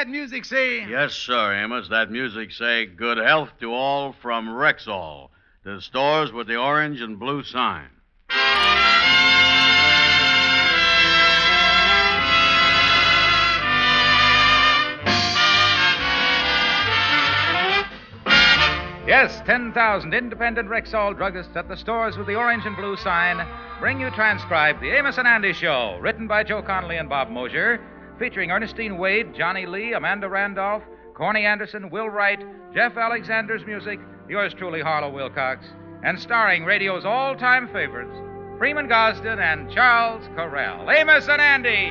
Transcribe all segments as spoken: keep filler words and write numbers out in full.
that music say? Yes, sir, Amos. That music say, good health to all from Rexall, the stores with the orange and blue sign. Yes, ten thousand independent Rexall druggists at the stores with the orange and blue sign bring you transcribed The Amos and Andy Show, written by Joe Connolly and Bob Mosier, featuring Ernestine Wade, Johnny Lee, Amanda Randolph, Corny Anderson, Will Wright, Jeff Alexander's music, yours truly, Harlow Wilcox, and starring radio's all-time favorites, Freeman Gosden and Charles Correll. Amos and Andy!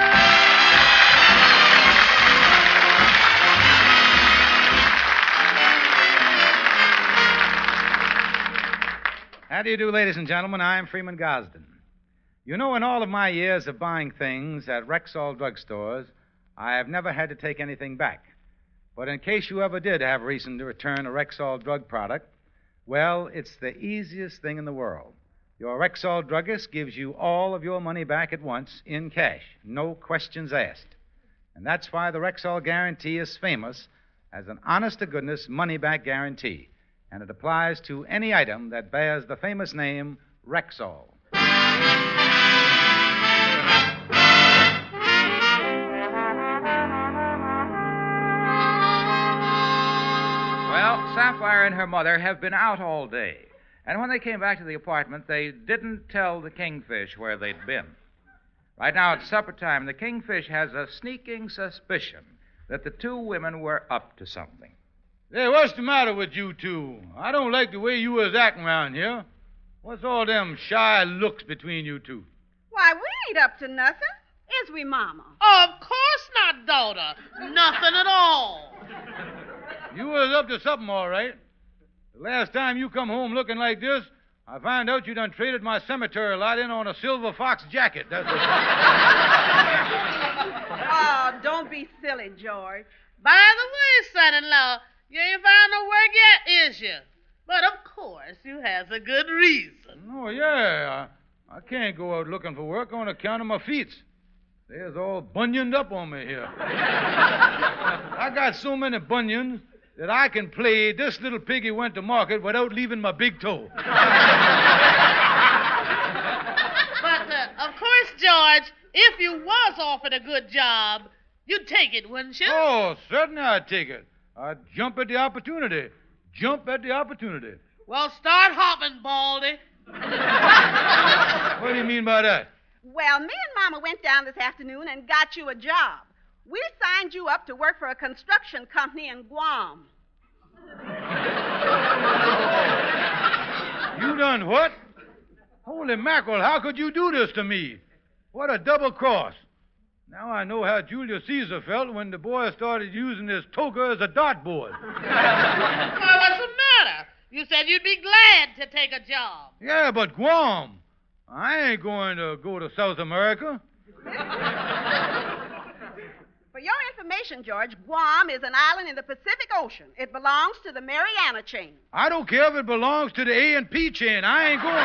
How do you do, ladies and gentlemen? I'm Freeman Gosden. You know, in all of my years of buying things at Rexall drugstores, I have never had to take anything back. But in case you ever did have reason to return a Rexall drug product, well, it's the easiest thing in the world. Your Rexall druggist gives you all of your money back at once in cash, no questions asked. And that's why the Rexall guarantee is famous as an honest-to-goodness money-back guarantee. And it applies to any item that bears the famous name Rexall. Well, Sapphire and her mother have been out all day. And when they came back to the apartment, they didn't tell the Kingfish where they'd been. Right now at supper time, the Kingfish has a sneaking suspicion that the two women were up to something. Hey, what's the matter with you two? I don't like the way you was acting around here. What's all them shy looks between you two? Why, we ain't up to nothing. Is we, Mama? Oh, of course not, daughter. Nothing at all. You was up to something, all right. The last time you come home looking like this, I found out you done traded my cemetery lot in on a silver fox jacket. That's what... Oh, don't be silly, George. By the way, son-in-law, you ain't found no work yet, is you? But of course, you has a good reason. Oh, yeah. I, I can't go out looking for work on account of my feet. They's all bunioned up on me here. I got so many bunions that I can play This Little Piggy Went to Market without leaving my big toe. But, uh, of course, George, if you was offered a good job, you'd take it, wouldn't you? Oh, certainly I'd take it. I'd jump at the opportunity. Jump at the opportunity. Well, start hopping, Baldy. What do you mean by that? Well, me and Mama went down this afternoon and got you a job. We signed you up to work for a construction company in Guam. You done what? Holy mackerel, how could you do this to me? What a double cross. Now I know how Julius Caesar felt when the boy started using his toga as a dartboard. Well, what's the matter? You said you'd be glad to take a job. Yeah, but Guam. I ain't going to go to South America. For your information, George, Guam is an island in the Pacific Ocean. It belongs to the Mariana chain. I don't care if it belongs to the A and P chain. I ain't going.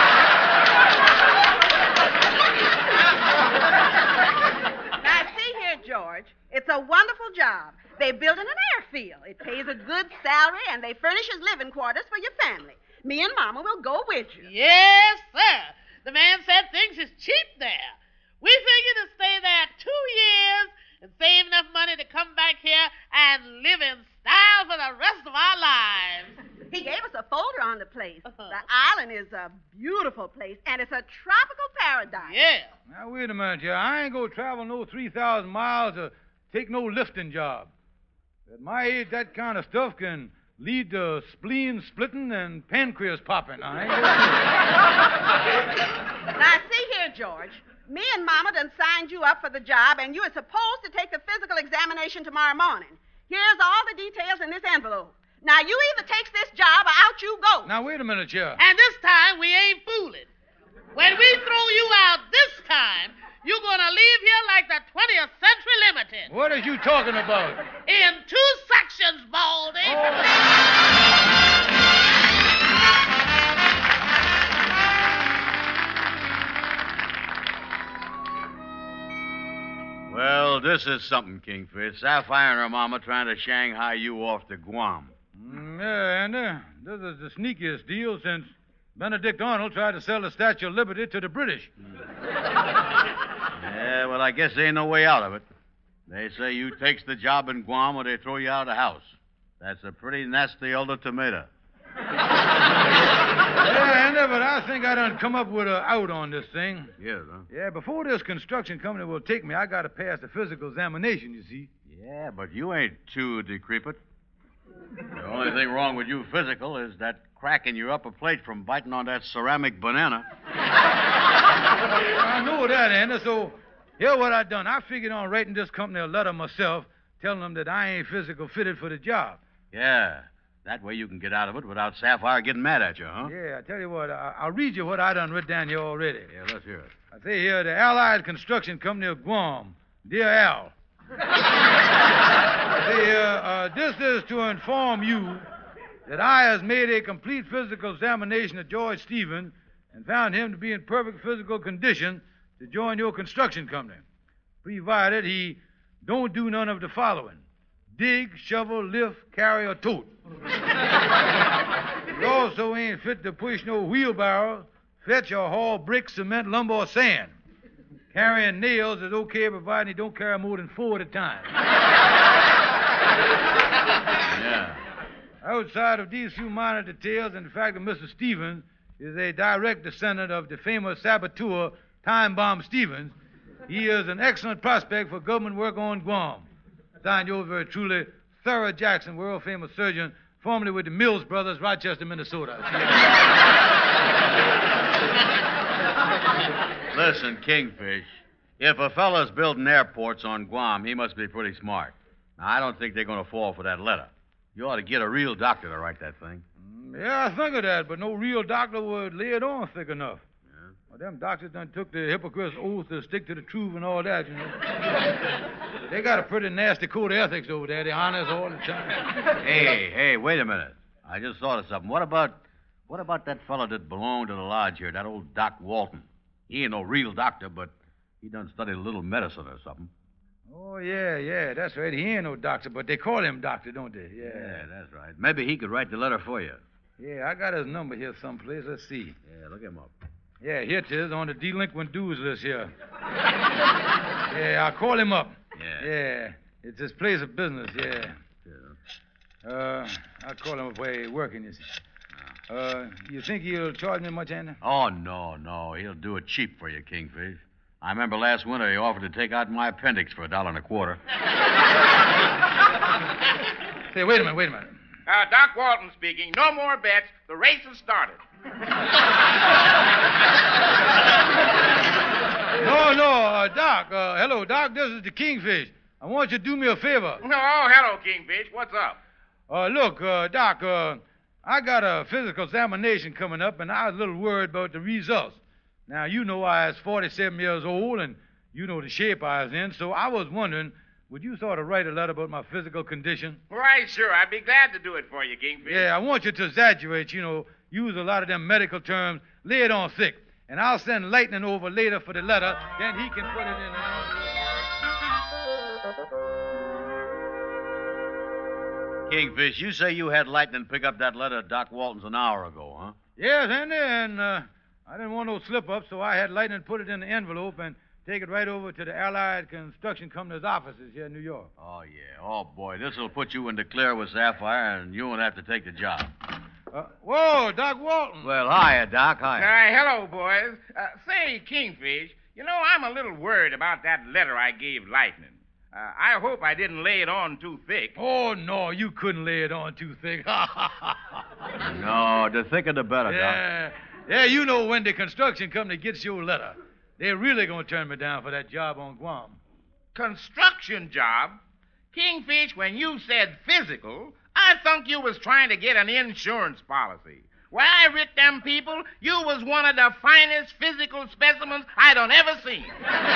Now, see here, George. It's a wonderful job. They build in an airfield. It pays a good salary, and they furnishes living quarters for your family. Me and Mama will go with you. Yes, sir. The man said things is cheap there. We figure to stay there two years and save enough money to come back here and live in style for the rest of our lives. He gave us a folder on the place. Uh-huh. The island is a beautiful place, and it's a tropical paradise. Yeah. Now, wait a minute here. I ain't going to travel no three thousand miles to take no lifting job. At my age, that kind of stuff can lead to spleen splitting and pancreas popping. I ain't gonna... Now, see here, George. Me and Mama done signed you up for the job, and you are supposed to take the physical examination tomorrow morning. Here's all the details in this envelope. Now, you either takes this job or out you go. Now, wait a minute, here. And this time, we ain't fooling. When we throw you out this time, you're going to leave here like the twentieth Century Limited. What are you talking about? In two sections, Baldy. Oh. Well, Well, this is something, Kingfish. Sapphire and her mama trying to Shanghai you off to Guam. Mm, yeah, and uh, this is the sneakiest deal since Benedict Arnold tried to sell the Statue of Liberty to the British. Yeah, well, I guess there ain't no way out of it. They say you takes the job in Guam or they throw you out of the house. That's a pretty nasty ultimatum. Yeah, and, uh, but I think I done come up with a out on this thing. Yes, huh? Yeah, before this construction company will take me, I got to pass the physical examination, you see. Yeah, but you ain't too decrepit. The only thing wrong with you physical is that crack in your upper plate from biting on that ceramic banana. I know that, Andy, so here what I done. I figured on writing this company a letter myself telling them that I ain't physical fitted for the job. Yeah, that way you can get out of it without Sapphire getting mad at you, huh? Yeah, I tell you what, I- I'll read you what I done written down here already. Yeah, let's hear it. I say here, the Allied Construction Company of Guam. Dear Al. I say here, uh, this is to inform you that I has made a complete physical examination of George Stevens and found him to be in perfect physical condition to join your construction company, provided he don't do none of the following: dig, shovel, lift, carry, or tote. He also ain't fit to push no wheelbarrow, fetch or haul brick, cement, lumber, or sand. Carrying nails is okay, provided he don't carry more than four at a time. Yeah. Outside of these few minor details and the fact that Mister Stevens is a direct descendant of the famous saboteur Time Bomb Stevens, he is an excellent prospect for government work on Guam. Signed yours very truly, Thurrough Jackson, world-famous surgeon, formerly with the Mills Brothers, Rochester, Minnesota. Listen, Kingfish, if a fella's building airports on Guam, he must be pretty smart. Now, I don't think they're going to fall for that letter. You ought to get a real doctor to write that thing. Mm, yeah, I think of that, but no real doctor would lay it on thick enough. Yeah. Well, them doctors done took the hypocrite's oath to stick to the truth and all that, you know. They got a pretty nasty code of ethics over there. They honor us all the time. Hey, hey, wait a minute. I just thought of something. What about what about that fella that belonged to the lodge here, that old Doc Walton? He ain't no real doctor, but he done studied a little medicine or something. Oh, yeah, yeah, that's right. He ain't no doctor, but they call him doctor, don't they? Yeah. Yeah, that's right. Maybe he could write the letter for you. Yeah, I got his number here someplace. Let's see. Yeah, look him up. Yeah, here it is on the delinquent dues list here. Yeah, I'll call him up. Yeah. Yeah, it's his place of business, yeah. Yeah. Uh, I'll call him up where he's working, you see. Uh, you think he'll charge me much, Andy? Oh, no, no. He'll do it cheap for you, Kingfish. I remember last winter he offered to take out my appendix for a dollar and a quarter. Say, wait a minute, wait a minute. Uh, Doc Walton speaking. No more bets. The race has started. No, no, uh, Doc. Uh, hello, Doc. This is the Kingfish. I want you to do me a favor. Oh, hello, Kingfish. What's up? Uh, look, uh, Doc, uh, I got a physical examination coming up, and I was a little worried about the results. Now, you know I was forty-seven years old, and you know the shape I was in, so I was wondering, would you sort of write a letter about my physical condition? Why, sure. I'd be glad to do it for you, Kingfish. Yeah, I want you to exaggerate, you know, use a lot of them medical terms, lay it on thick. And I'll send Lightning over later for the letter, then he can put it in an envelope. Kingfish, you say you had Lightning pick up that letter to Doc Walton's an hour ago, huh? Yes, Andy, and uh, I didn't want no slip-up, so I had Lightning put it in the envelope and take it right over to the Allied Construction Company's offices here in New York. Oh, yeah. Oh, boy, this'll put you in the clear with Sapphire, and you won't have to take the job. Uh, whoa, Doc Walton. Well, hiya, Doc. Uh, Hiya. hello, boys. Uh, say, Kingfish, you know, I'm a little worried about that letter I gave Lightning. Uh, I hope I didn't lay it on too thick. Oh, no, you couldn't lay it on too thick. No, the thicker the better, Doc. Yeah. Yeah, you know when the construction company gets your letter, they're really going to turn me down for that job on Guam. Construction job? Kingfish, when you said physical, I thought you was trying to get an insurance policy. When I writ them people, you was one of the finest physical specimens I done ever seen.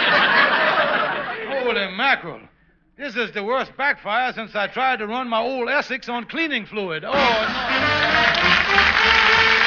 Holy mackerel. This is the worst backfire since I tried to run my old Essex on cleaning fluid. Oh, no.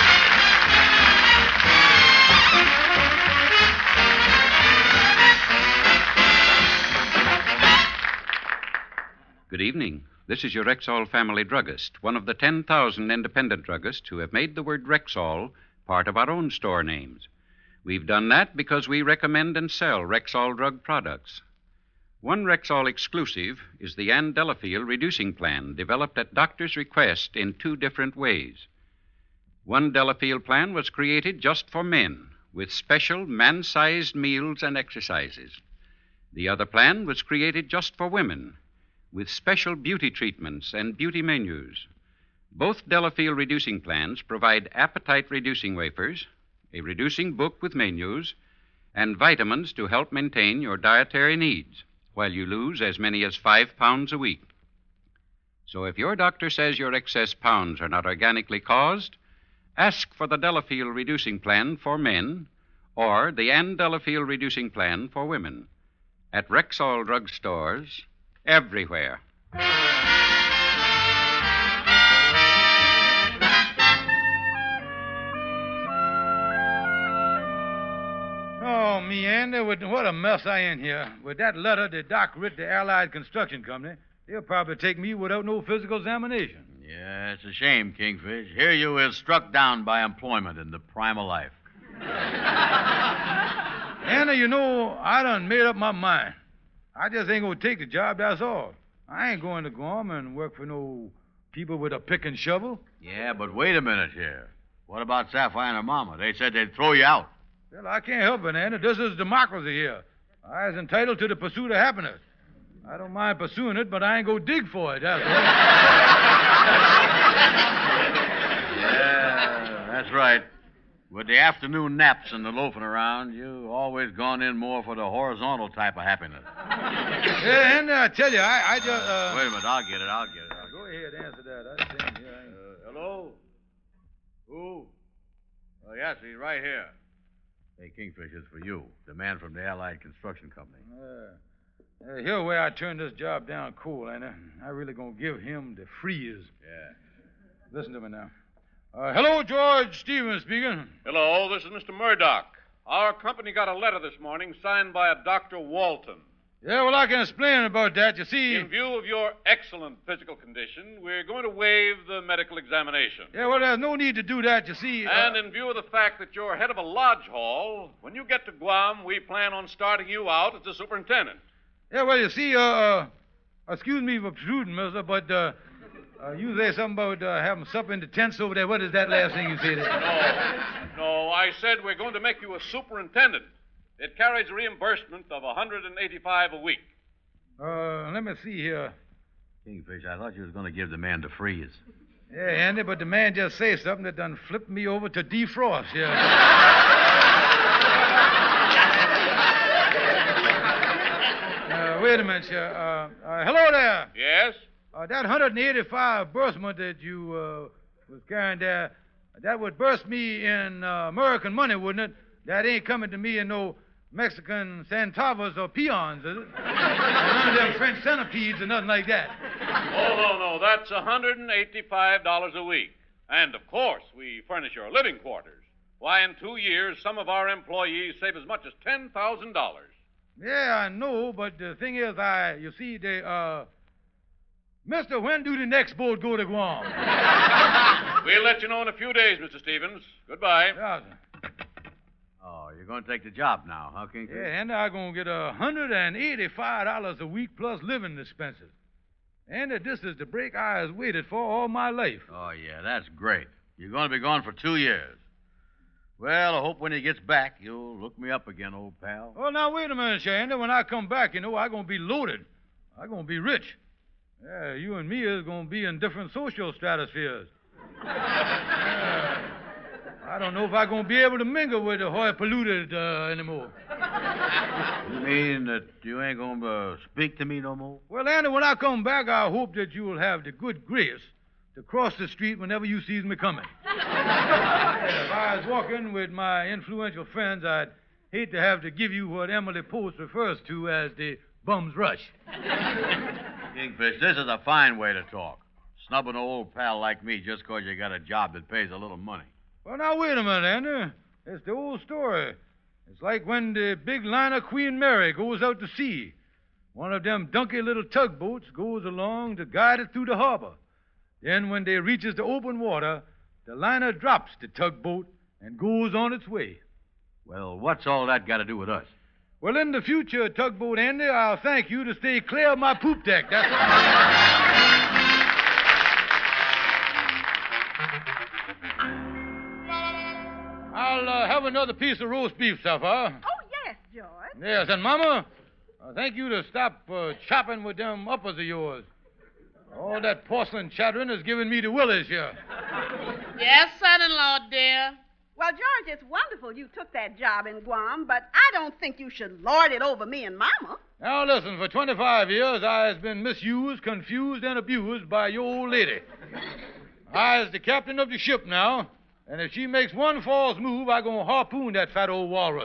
Good evening. This is your Rexall family druggist, one of the ten thousand independent druggists who have made the word Rexall part of our own store names. We've done that because we recommend and sell Rexall drug products. One Rexall exclusive is the Ann Delafield reducing plan, developed at doctor's request in two different ways. One Delafield plan was created just for men, with special man-sized meals and exercises. The other plan was created just for women, with special beauty treatments and beauty menus. Both Delafield reducing plans provide appetite-reducing wafers, a reducing book with menus, and vitamins to help maintain your dietary needs while you lose as many as five pounds a week. So if your doctor says your excess pounds are not organically caused, ask for the Delafield reducing plan for men or the Ann Delafield reducing plan for women at Rexall drug stores everywhere. Oh, me, Andy, what a mess I in here. With that letter that Doc writ the Allied Construction Company, they'll probably take me without no physical examination. Yeah, it's a shame, Kingfish. Here you is struck down by employment in the prime of life. Andy, you know, I done made up my mind. I just ain't gonna take the job, that's all. I ain't going to Guam and work for no people with a pick and shovel. Yeah, but wait a minute here. What about Sapphire and her mama? They said they'd throw you out. Well, I can't help it, Andy. This is democracy here. I is entitled to the pursuit of happiness. I don't mind pursuing it, but I ain't gonna dig for it, that's all. Yeah, that's right. With the afternoon naps and the loafing around, you always gone in more for the horizontal type of happiness. Yeah, Andy, I tell you, I, I just... Uh... Wait a minute, I'll get it, I'll get it. I'll Go ahead, answer that. I stand here. I ain't... uh, hello? Who? Oh, yes, he's right here. Hey, Kingfish, it's for you, the man from the Allied Construction Company. Uh, uh, here where I turn this job down cool, Andy. I really gonna give him the freeze. Yeah. Listen to me now. Uh, hello, George Stevens speaking. Hello, this is Mister Murdoch. Our company got a letter this morning signed by a Doctor Walton. Yeah, well, I can explain about that. You see... In view of your excellent physical condition, we're going to waive the medical examination. Yeah, well, there's no need to do that, you see. And uh... in view of the fact that you're head of a lodge hall, when you get to Guam, we plan on starting you out as the superintendent. Yeah, well, you see, uh, uh excuse me for intruding, mister, but, uh, uh you say something about uh, having supper in the tents over there. What is that last thing you said? No, no, I said we're going to make you a superintendent. It carries a reimbursement of one hundred eighty-five dollars a week. Uh, let me see here. Kingfish, I thought you was going to give the man the freeze. Yeah, Andy, but the man just say something that done flipped me over to defrost, yeah. uh, wait a minute, sir. Uh, uh, hello there. Yes? Uh, that one hundred eighty-five burstment that you uh, was carrying there, that would burst me in uh, American money, wouldn't it? That ain't coming to me in no Mexican centavos or peons, is it? None of them French centipedes or nothing like that. Oh, no, no. That's one hundred eighty-five dollars a week. And, of course, we furnish your living quarters. Why, in two years, some of our employees save as much as ten thousand dollars. Yeah, I know, but the thing is, I, you see, they, uh... Mister, when do the next boat go to Guam? We'll let you know in a few days, Mister Stevens. Goodbye. Yeah, sir. Oh, you're going to take the job now, huh, Kingfish? Yeah, and I'm going to get one hundred eighty-five dollars a week plus living expenses. And this is the break I has waited for all my life. Oh, yeah, that's great. You're going to be gone for two years. Well, I hope when he gets back, you'll look me up again, old pal. Oh, now, wait a minute, Shandy. When I come back, you know, I'm going to be loaded. I'm going to be rich. Yeah, you and me is going to be in different social stratospheres. Yeah. I don't know if I'm going to be able to mingle with the hoi polluted uh, anymore. You mean that you ain't going to uh, speak to me no more? Well, Andy, when I come back, I hope that you will have the good grace to cross the street whenever you sees me coming. Yeah, if I was walking with my influential friends, I'd hate to have to give you what Emily Post refers to as the bum's rush. Kingfish, this is a fine way to talk. Snubbing an old pal like me just because you got a job that pays a little money. Well, now, wait a minute, Andy. It's the old story. It's like when the big liner Queen Mary goes out to sea. one of them donkey little tugboats goes along to guide it through the harbor. Then when they reaches the open water, the liner drops the tugboat and goes on its way. Well, what's all that got to do with us? Well, in the future, Tugboat Andy, I'll thank you to stay clear of my poop deck. That's all. I'll uh, have another piece of roast beef, Sapphire. Oh, yes, George. Yes, and Mama, uh, thank you to stop uh, chopping with them uppers of yours. All that porcelain chattering is giving me the willies here. Yes, son-in-law, dear. Well, George, it's wonderful you took that job in Guam, but I don't think you should lord it over me and Mama. Now, listen, for twenty-five years, I has been misused, confused, and abused by your old lady. I is the captain of the ship now, and if she makes one false move, I gonna harpoon that fat old walrus.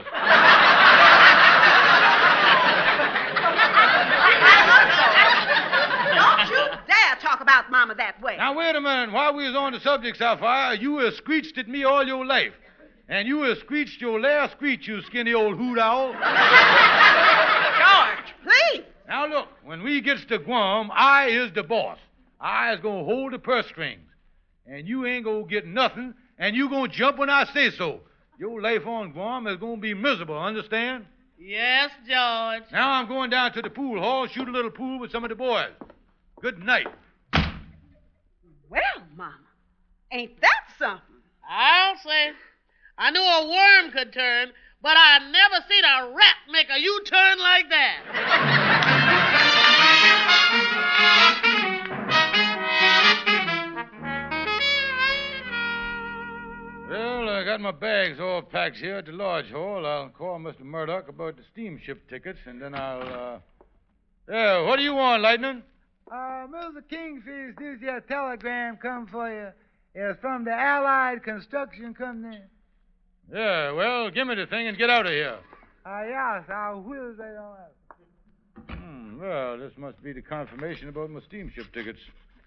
Don't you dare talk about Mama that way. Now, wait a minute. While we was on the subject, Sapphire, you has screeched at me all your life. And you has screeched your last screech, you skinny old hoot owl. George, please. Now, look, when we gets to Guam, I is the boss. I is going to hold the purse strings. And you ain't going to get nothing, and you going to jump when I say so. Your life on Guam is going to be miserable, understand? Yes, George. Now I'm going down to the pool hall, shoot a little pool with some of the boys. Good night. Well, Mama, ain't that something? I'll say. I knew a worm could turn, but I never seen a rat make a U-turn like that. Well, I got my bags all packed here at the lodge hall. I'll call Mister Murdoch about the steamship tickets, and then I'll, uh... Yeah, what do you want, Lightning? Uh, Mister Kingfish, this here telegram come for you. It's from the Allied Construction Company. Yeah, well, give me the thing and get out of here. Uh, yes, I'll whiz right on out. Hmm, well, this must be the confirmation about my steamship tickets.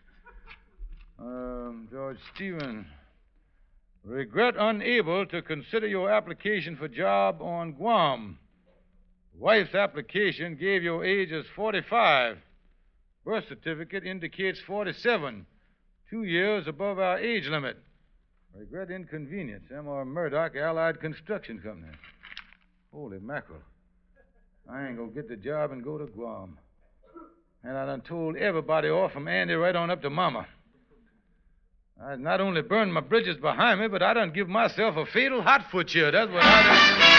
Um, George Stephen. Regret unable to consider your application for job on Guam. Wife's application gave your age as forty-five. Birth certificate indicates forty-seven. Two years above our age limit. Regret inconvenience. M R Murdoch, Allied Construction Company. Holy mackerel. I ain't gonna get the job and go to Guam. And I done told everybody off from Andy right on up to Mama. I not only burned my bridges behind me, but I done give myself a fatal hot foot here. That's what I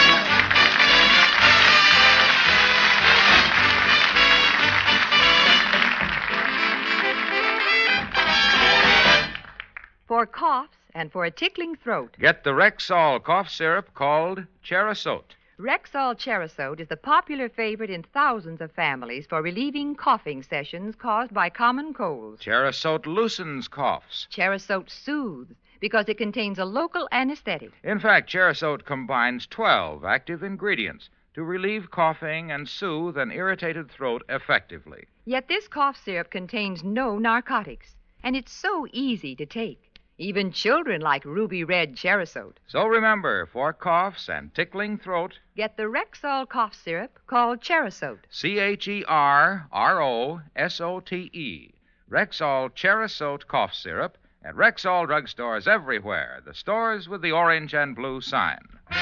done. For coughs and for a tickling throat, get the Rexall cough syrup called Cherasote. Rexall Cherasote is the popular favorite in thousands of families for relieving coughing sessions caused by common colds. Cherasote loosens coughs. Cherasote soothes because it contains a local anesthetic. In fact, Cherasote combines twelve active ingredients to relieve coughing and soothe an irritated throat effectively. Yet this cough syrup contains no narcotics, and it's so easy to take. Even children like ruby red Cherasote. So remember, for coughs and tickling throat, get the Rexall cough syrup called Cherasote. C H E R R O S O T E. Rexall Cherasote cough syrup at Rexall drugstores everywhere. The stores with the orange and blue sign.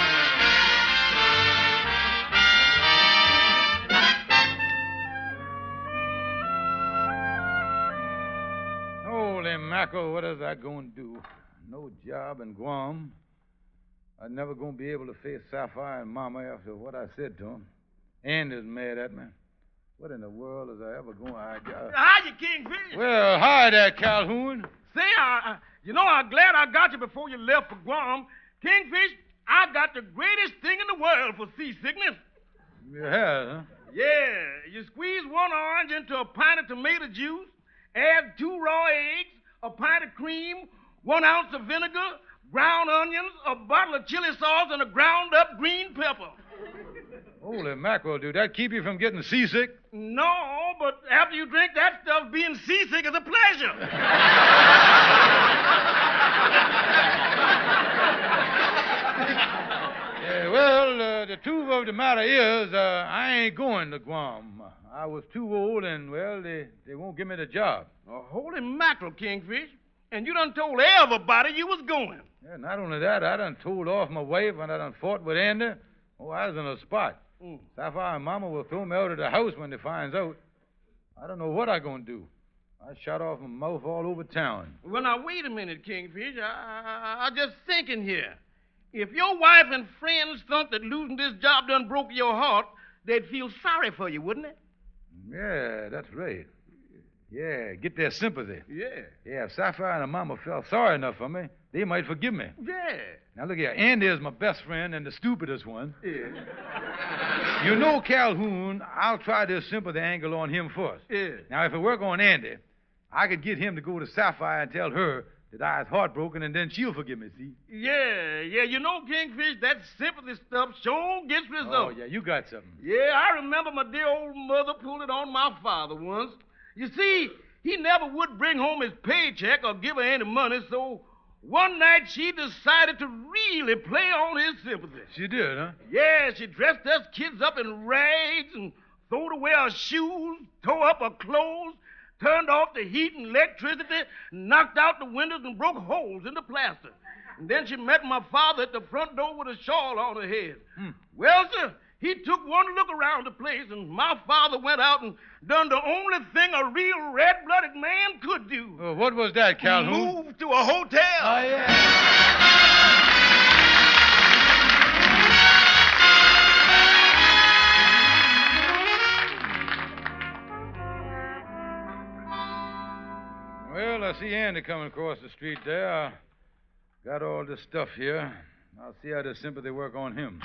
Holy mackerel, what is that going to do? No job in Guam. I'm never going to be able to face Sapphire and Mama after what I said to them. Andy's mad at me. What in the world is I ever going to... I, uh... Hi, you Kingfish. Well, hi there, Calhoun. Say, I, I, you know, I'm glad I got you before you left for Guam. Kingfish, I got the greatest thing in the world for seasickness. You have, huh? Yeah. You squeeze one orange into a pint of tomato juice, add two raw eggs, a pint of cream, one ounce of vinegar, ground onions, a bottle of chili sauce, and a ground-up green pepper. Holy mackerel, dude. That keep you from getting seasick? No, but after you drink that stuff, being seasick is a pleasure. Yeah, well, uh, the truth of the matter is, uh, I ain't going to Guam. I was too old, and, well, they, they won't give me the job. Oh, holy mackerel, Kingfish. And you done told everybody you was going. Yeah, not only that, I done told off my wife, and I done fought with Andy. Oh, I was in a spot. Mm. Sapphire and Mama will throw me out of the house when they finds out. I don't know what I gonna do. I shot off my mouth all over town. Well, now, wait a minute, Kingfish. I, I, I just thinking here. If your wife and friends thought that losing this job done broke your heart, they'd feel sorry for you, wouldn't they? Yeah, that's right. Yeah, get their sympathy. Yeah. Yeah, if Sapphire and her mama felt sorry enough for me, they might forgive me. Yeah. Now, look here. Andy is my best friend and the stupidest one. Yeah. You know, Calhoun, I'll try this sympathy angle on him first. Yeah. Now, if it work on Andy, I could get him to go to Sapphire and tell her that I was heartbroken, and then she'll forgive me, see? Yeah, yeah. You know, Kingfish, that sympathy stuff sure gets results. Oh, yeah, you got something. Yeah, I remember my dear old mother pulled it on my father once. You see, he never would bring home his paycheck or give her any money, so one night she decided to really play on his sympathy. She did, huh? Yeah, she dressed us kids up in rags and throwed away our shoes, tore up our clothes, turned off the heat and electricity, knocked out the windows and broke holes in the plaster. And then she met my father at the front door with a shawl on her head. Hmm. Well, sir, he took one look around the place, and my father went out and done the only thing a real red-blooded man could do. Oh, what was that, Calhoun? Moved to a hotel. Oh, yeah. Well, I see Andy coming across the street there. I got all this stuff here. I'll see how the sympathy work on him.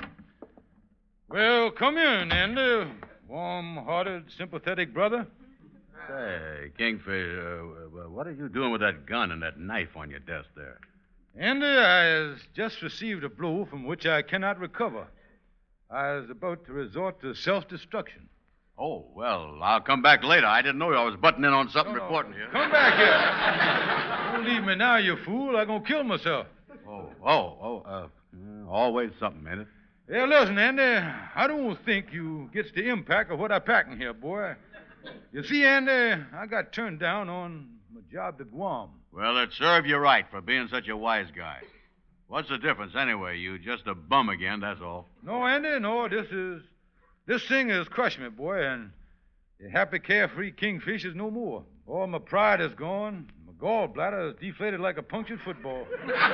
Well, come in, Andy. Warm-hearted, sympathetic brother. Say, Kingfish, uh, what are you doing with that gun and that knife on your desk there? Andy, I has just received a blow from which I cannot recover. I was about to resort to self-destruction. Oh, well, I'll come back later. I didn't know I was butting in on something No, no. important here. Come back here. Don't leave me now, you fool. I'm going to kill myself. Oh, oh, oh, uh, always something, ain't it? Yeah, listen, Andy, I don't think you gets the impact of what I packing here, boy. You see, Andy, I got turned down on my job to Guam. Well, it served you right for being such a wise guy. What's the difference anyway? You just a bum again, that's all. No, Andy, no, this is... This thing has crushed me, boy, and the happy, carefree Kingfish is no more. All my pride is gone. My gallbladder is deflated like a punctured football.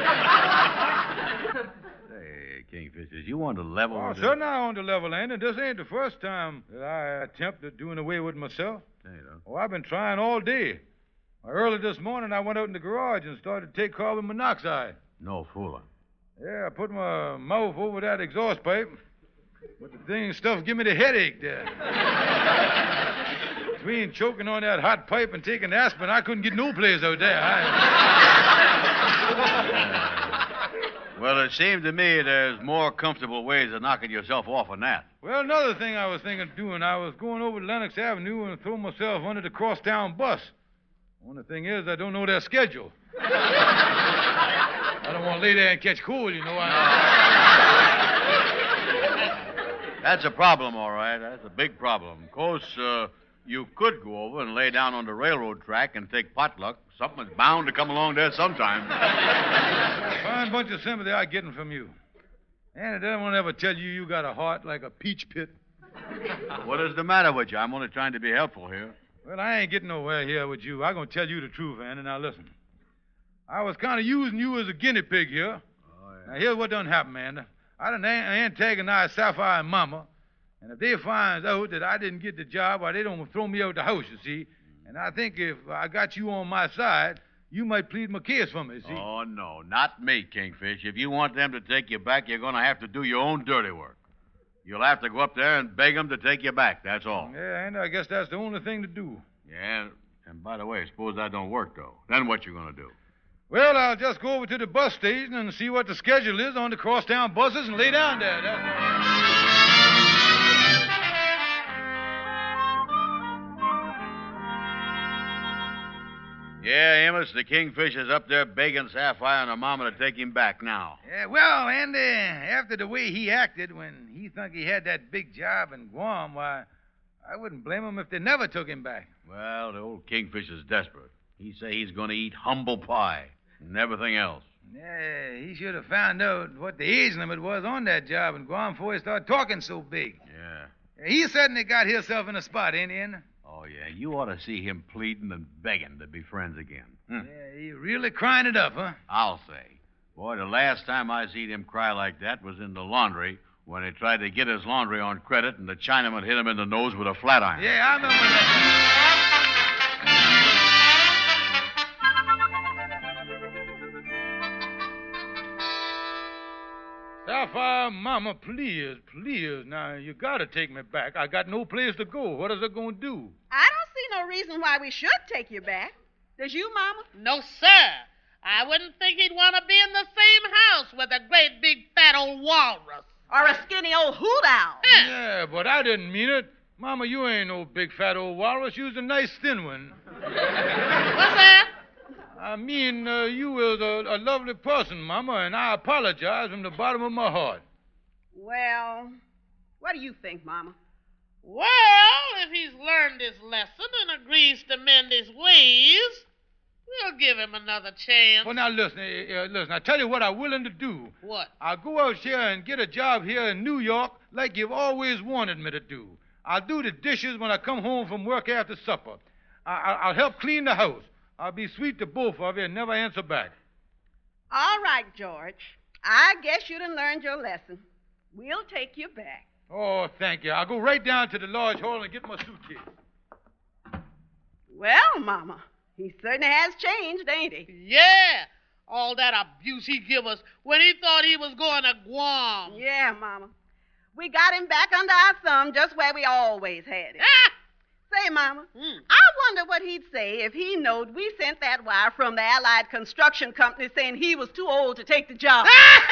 Say, Kingfish, is you on the level Oh, with it? certainly I'm on the level, Andy. This ain't the first time that I attempted doing away with myself. Hey, though. Oh, I've been trying all day. Early this morning, I went out in the garage and started to take carbon monoxide. No fooling. Yeah, I put my mouth over that exhaust pipe, but the thing stuff give me the headache there. Between choking on that hot pipe and taking aspirin, I couldn't get no place out there. I... Well, it seems to me there's more comfortable ways of knocking yourself off than that. Well, another thing I was thinking of doing, I was going over to Lenox Avenue and throw myself under the crosstown bus. Only thing is, I don't know their schedule. I don't want to lay there and catch cold, you know. I... That's a problem, all right. That's a big problem. Of course, uh, you could go over and lay down on the railroad track and take potluck. Something's bound to come along there sometime. Fine bunch of sympathy I'm getting from you. And I don't want to ever tell you you got a heart like a peach pit. What is the matter with you? I'm only trying to be helpful here. Well, I ain't getting nowhere here with you. I'm going to tell you the truth, Andy. Now, listen. I was kind of using you as a guinea pig here. Oh, yeah. Now, here's what done happened, man. I done an- antagonized Sapphire and Mama, and if they find out that I didn't get the job, why, they don't throw me out the house, you see. And I think if I got you on my side, you might plead my case for me, see. Oh, no, not me, Kingfish. If you want them to take you back, you're going to have to do your own dirty work. You'll have to go up there and beg them to take you back, that's all. Yeah, and I guess that's the only thing to do. Yeah, and by the way, suppose that don't work, though. Then what you going to do? Well, I'll just go over to the bus station and see what the schedule is on the crosstown buses and lay down there. That's all. Yeah, Amos, the Kingfisher's up there begging Sapphire and her mama to take him back now. Yeah, well, Andy, after the way he acted when he thought he had that big job in Guam, why, I wouldn't blame him if they never took him back. Well, the old Kingfisher's desperate. He say he's going to eat humble pie and everything else. Yeah, he should have found out what the age limit was on that job in Guam before he started talking so big. Yeah. He certainly got himself in a spot, ain't he, Andy? Oh, yeah, you ought to see him pleading and begging to be friends again. Hmm. Yeah, he really crying it up, huh? I'll say. Boy, the last time I seen him cry like that was in the laundry when he tried to get his laundry on credit and the Chinaman hit him in the nose with a flat iron. Yeah, I remember that. Sapphire, Mama, please, please. Now, you gotta take me back. I got no place to go. What is it gonna do? I don't see no reason why we should take you back. Does you, Mama? No, sir. I wouldn't think he'd want to be in the same house with a great big fat old walrus. Or a skinny old hoot owl. Huh. Yeah, but I didn't mean it. Mama, you ain't no big fat old walrus. You's a nice thin one. What's that? I mean, uh, you was a, a lovely person, Mama, and I apologize from the bottom of my heart. Well, what do you think, Mama? Well, if he's learned his lesson and agrees to mend his ways, we'll give him another chance. Well, now, listen, uh, uh, listen, I tell you what I'm willing to do. What? I'll go out here and get a job here in New York like you've always wanted me to do. I'll do the dishes when I come home from work after supper. I- I- I'll help clean the house. I'll be sweet to both of you and never answer back. All right, George. I guess you done learned your lesson. We'll take you back. Oh, thank you. I'll go right down to the lodge hall and get my suitcase. Well, Mama, he certainly has changed, ain't he? Yeah. All that abuse he give us when he thought he was going to Guam. Yeah, Mama. We got him back under our thumb just where we always had him. Ah! Say, Mama, Mm. I wonder what he'd say if he knowed we sent that wire from the Allied Construction Company saying he was too old to take the job.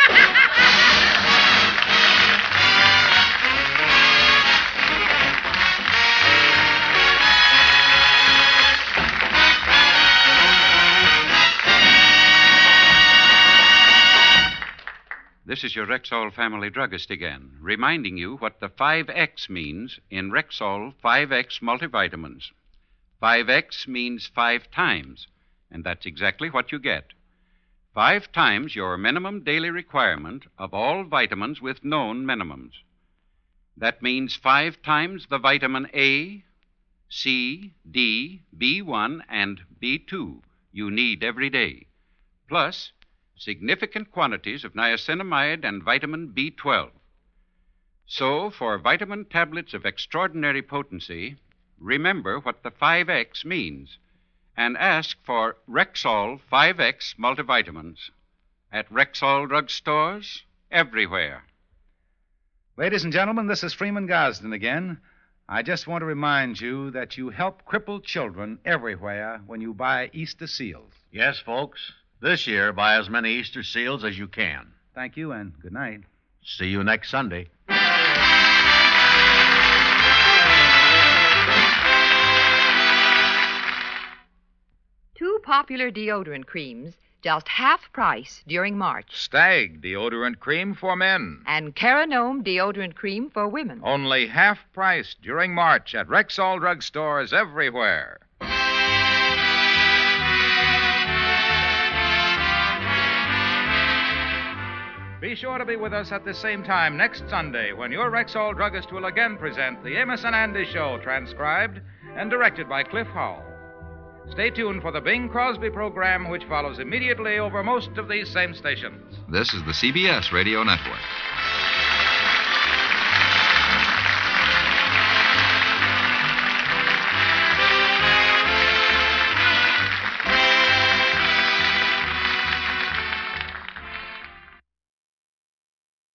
This is your Rexall family druggist again, reminding you what the five X means in Rexall five X multivitamins. five X means five times, and that's exactly what you get. Five times your minimum daily requirement of all vitamins with known minimums. That means five times the vitamin A, C, D, B one, and B two you need every day, plus significant quantities of niacinamide and vitamin B twelve. So, for vitamin tablets of extraordinary potency, remember what the five X means and ask for Rexall five X multivitamins at Rexall drugstores everywhere. Ladies and gentlemen, this is Freeman Gosden again. I just want to remind you that you help crippled children everywhere when you buy Easter seals. Yes, folks. This year, buy as many Easter seals as you can. Thank you, and good night. See you next Sunday. Two popular deodorant creams, just half price during March. Stag deodorant cream for men. And Caranome deodorant cream for women. Only half price during March at Rexall drugstores everywhere. Be sure to be with us at the same time next Sunday when your Rexall druggist will again present the Amos and Andy Show, transcribed and directed by Cliff Howell. Stay tuned for the Bing Crosby program, which follows immediately over most of these same stations. This is the C B S Radio Network.